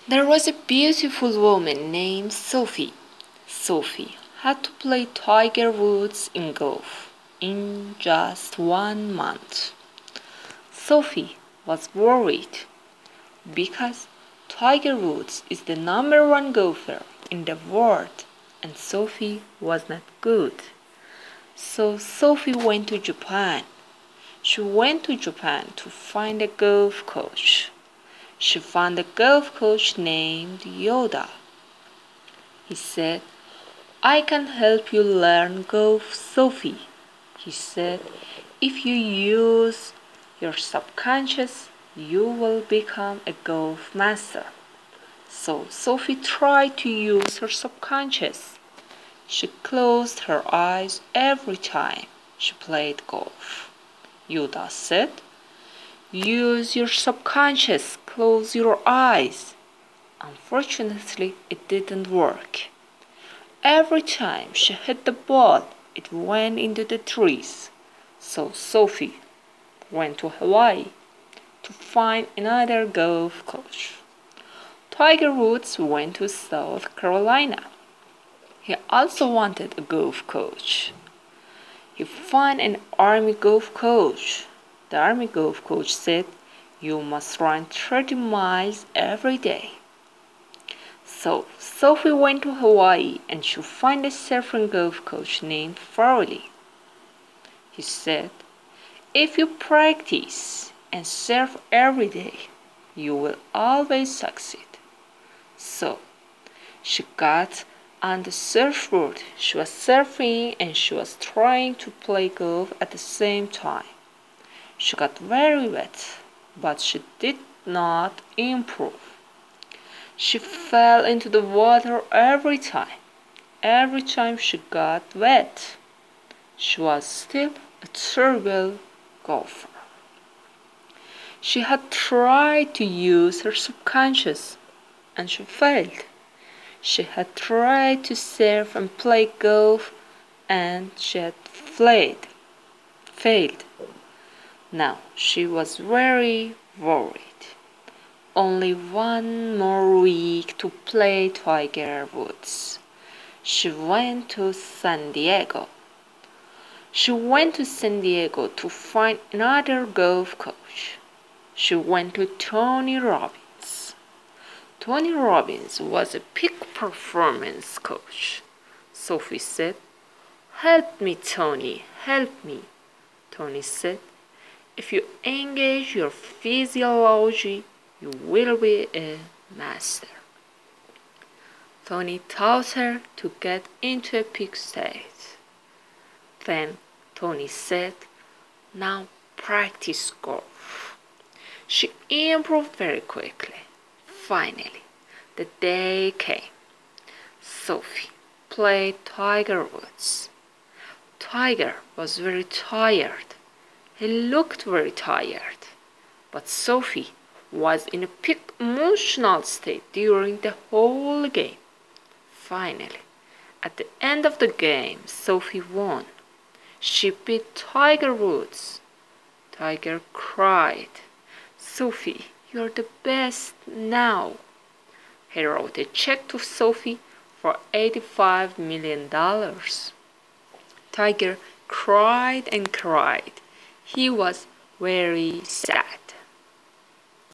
There was a beautiful woman named Sophie. Sophie had to play Tiger Woods in golf in just 1 month. Sophie was worried because Tiger Woods is the #1 golfer in the world and Sophie was not good. So Sophie went to Japan. She went to Japan to find a golf coach. She found a golf coach named Yoda. He said, "I can help you learn golf, Sophie." He said, "If you use your subconscious, you will become a golf master." So Sophie tried to use her subconscious. She closed her eyes every time she played golf. Yoda said, "Use your subconscious, close your eyes." Unfortunately, it didn't work. Every time she hit the ball, it went into the trees. So Sophie went to Hawaii to find another golf coach. Tiger Woods went to South Carolina. He also wanted a golf coach. He found an Army golf coach. The Army golf coach said, "You must run 30 miles every day." So Sophie went to Hawaii and she found a surfing golf coach named Farley. He said, "If you practice and surf every day, you will always succeed." So she got on the surfboard. She was surfing and she was trying to play golf at the same time. She got very wet, but she did not improve. She fell into the water every time. Every time she got wet. She was still a terrible golfer. She had tried to use her subconscious and she failed. She had tried to surf and play golf and she had failed. Now she was very worried. Only 1 more week to play Tiger Woods. She went to San Diego. She went to San Diego to find another golf coach. She went to Tony Robbins. Tony Robbins was a peak performance coach. Sophie said, "Help me, Tony, help me." Tony said, "If you engage your physiology, you will be a master." Tony taught her to get into a peak state. Then Tony said, "Now practice golf." She improved very quickly. Finally, the day came. Sophie played Tiger Woods. Tiger was very tired. He looked very tired. But Sophie was in a peak emotional state during the whole game. Finally, at the end of the game, Sophie won. She beat Tiger Woods. Tiger cried, "Sophie, you're the best now." He wrote a check to Sophie for $85 million. Tiger cried and cried. He was very sad.